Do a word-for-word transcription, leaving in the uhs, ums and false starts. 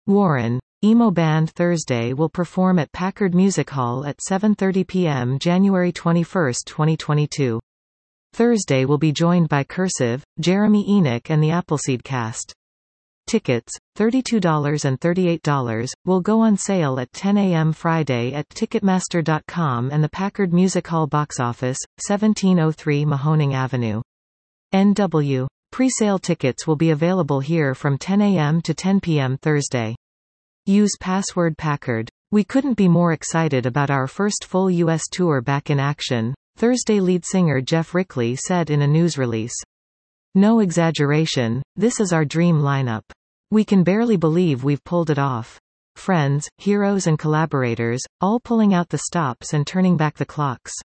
Warren. Emo band Thursday will perform at Packard Music Hall at seven thirty p m January twenty-first, twenty twenty-two. Thursday will be joined by Cursive, Jeremy Enoch and the Appleseed Cast. Tickets, thirty-two dollars and thirty-eight dollars, will go on sale at ten a m Friday at Ticketmaster dot com and the Packard Music Hall box office, seventeen oh three Mahoning Avenue. N W. Pre-sale tickets will be available here from ten a m to ten p m Thursday. Use password Packard. We couldn't be more excited about our first full U S tour back in action, Thursday lead singer Jeff Rickley said in a news release. No exaggeration, this is our dream lineup. We can barely believe we've pulled it off. Friends, heroes and collaborators, all pulling out the stops and turning back the clocks.